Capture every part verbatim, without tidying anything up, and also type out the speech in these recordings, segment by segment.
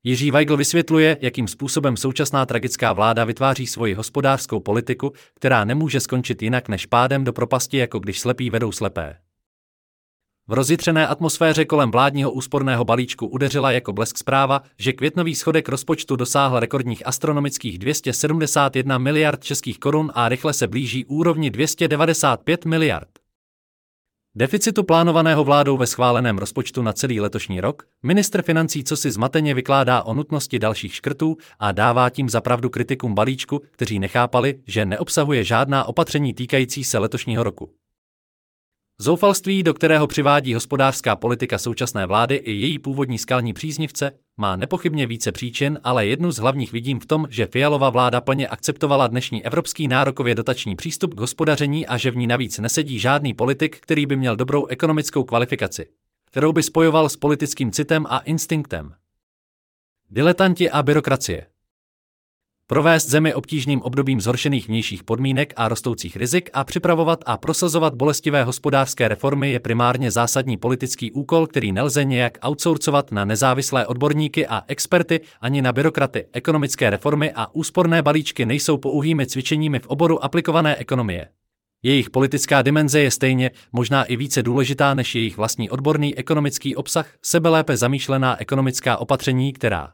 Jiří Weigl vysvětluje, jakým způsobem současná tragická vláda vytváří svoji hospodářskou politiku, která nemůže skončit jinak než pádem do propasti, jako když slepí vedou slepé. V rozjitřené atmosféře kolem vládního úsporného balíčku udeřila jako blesk zpráva, že květnový schodek rozpočtu dosáhl rekordních astronomických dvě stě sedmdesát jedna miliard českých korun a rychle se blíží úrovni dvě stě devadesát pět miliard. Deficitu plánovaného vládou ve schváleném rozpočtu na celý letošní rok ministr financí cosi zmateně vykládá o nutnosti dalších škrtů a dává tím za pravdu kritikům balíčku, kteří nechápali, že neobsahuje žádná opatření týkající se letošního roku. Zoufalství, do kterého přivádí hospodářská politika současné vlády i její původní skalní příznivce, má nepochybně více příčin, ale jednu z hlavních vidím v tom, že Fialova vláda plně akceptovala dnešní evropský nárokově dotační přístup k hospodaření a že v ní navíc nesedí žádný politik, který by měl dobrou ekonomickou kvalifikaci, kterou by spojoval s politickým citem a instinktem. Diletanti a byrokracie. Provést zemi obtížným obdobím zhoršených vnějších podmínek a rostoucích rizik a připravovat a prosazovat bolestivé hospodářské reformy je primárně zásadní politický úkol, který nelze nějak outsourcovat na nezávislé odborníky a experty ani na byrokraty. Ekonomické reformy a úsporné balíčky nejsou pouhými cvičeními v oboru aplikované ekonomie. Jejich politická dimenze je stejně, možná i více důležitá než jejich vlastní odborný ekonomický obsah, sebelépe zamýšlená ekonomická opatření, která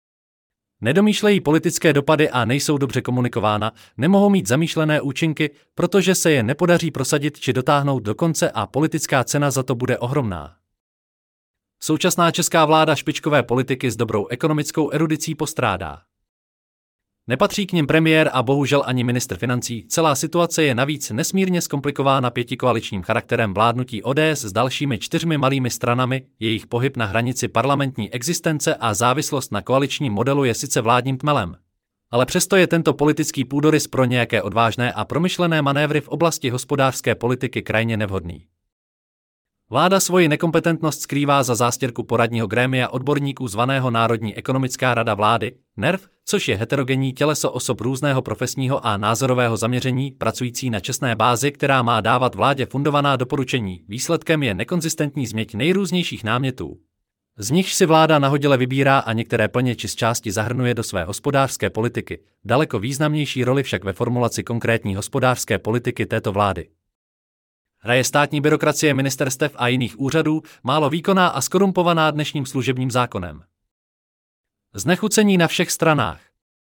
nedomýšlejí politické dopady a nejsou dobře komunikována, nemohou mít zamýšlené účinky, protože se je nepodaří prosadit či dotáhnout do konce a politická cena za to bude ohromná. Současná česká vláda špičkové politiky s dobrou ekonomickou erudicí postrádá. Nepatří k nim premiér a bohužel ani ministr financí, celá situace je navíc nesmírně zkomplikována pětikoaličním charakterem vládnutí O D S s dalšími čtyřmi malými stranami, jejich pohyb na hranici parlamentní existence a závislost na koaličním modelu je sice vládním tmelem. Ale přesto je tento politický půdorys pro nějaké odvážné a promyšlené manévry v oblasti hospodářské politiky krajně nevhodný. Vláda svoji nekompetentnost skrývá za zástěrku poradního grémia odborníků zvaného Národní ekonomická rada vlády, N E R V, což je heterogenní těleso osob různého profesního a názorového zaměření, pracující na čestné bázi, která má dávat vládě fundovaná doporučení. Výsledkem je nekonzistentní změť nejrůznějších námětů. Z nichž si vláda nahodile vybírá a některé plně či z části zahrnuje do své hospodářské politiky, daleko významnější roli však ve formulaci konkrétní hospodářské politiky této vlády hraje státní byrokracie ministerstev a jiných úřadů, málo výkonná a skorumpovaná dnešním služebním zákonem. Znechucení na všech stranách.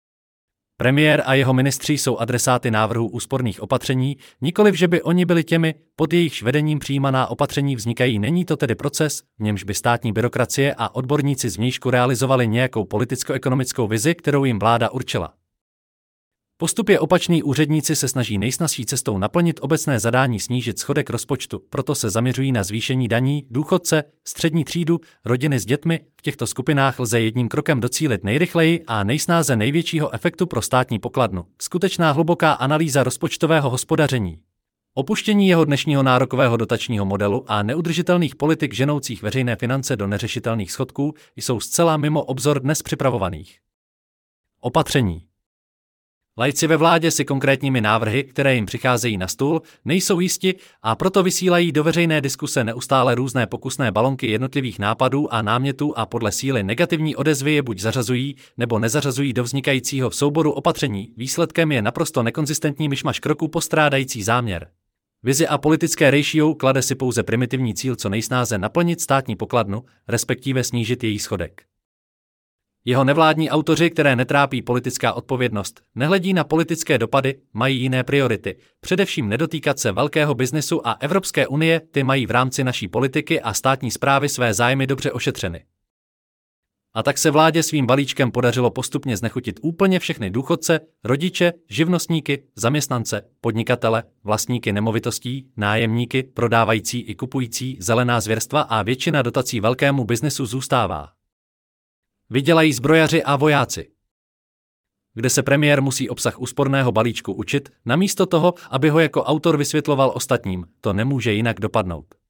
Premiér a jeho ministři jsou adresáty návrhů úsporných opatření, nikoliv že by oni byli těmi, pod jejichž vedením přijímaná opatření vznikají. Není to tedy proces, v němž by státní byrokracie a odborníci zvnějšku realizovali nějakou politicko-ekonomickou vizi, kterou jim vláda určila. Postup je opačný, úředníci se snaží nejsnazší cestou naplnit obecné zadání snížit schodek rozpočtu, proto se zaměřují na zvýšení daní, důchodce, střední třídu, rodiny s dětmi. V těchto skupinách lze jedním krokem docílit nejrychleji a nejsnáze největšího efektu pro státní pokladnu. Skutečná hluboká analýza rozpočtového hospodaření. Opuštění jeho dnešního nárokového dotačního modelu a neudržitelných politik ženoucích veřejné finance do neřešitelných schodků jsou zcela mimo obzor dnes připravovaných opatření. Laici ve vládě si konkrétními návrhy, které jim přicházejí na stůl, nejsou jisti a proto vysílají do veřejné diskuse neustále různé pokusné balonky jednotlivých nápadů a námětů a podle síly negativní odezvy je buď zařazují, nebo nezařazují do vznikajícího souboru opatření. Výsledkem je naprosto nekonzistentní myšmaš kroků postrádající záměr. Vizi a politické ratio klade si pouze primitivní cíl co nejsnáze naplnit státní pokladnu, respektive snížit její schodek. Jeho nevládní autoři, které netrápí politická odpovědnost, nehledí na politické dopady, mají jiné priority, především nedotýkat se velkého biznesu a Evropské unie, ty mají v rámci naší politiky a státní správy své zájmy dobře ošetřeny. A tak se vládě svým balíčkem podařilo postupně znechutit úplně všechny důchodce, rodiče, živnostníky, zaměstnance, podnikatele, vlastníky nemovitostí, nájemníky, prodávající i kupující, zelená zvěrstva a většina dotací velkému biznesu zůstává. Vydělají zbrojaři a vojáci. Kde se premiér musí obsah úsporného balíčku učit, namísto toho, aby ho jako autor vysvětloval ostatním, to nemůže jinak dopadnout.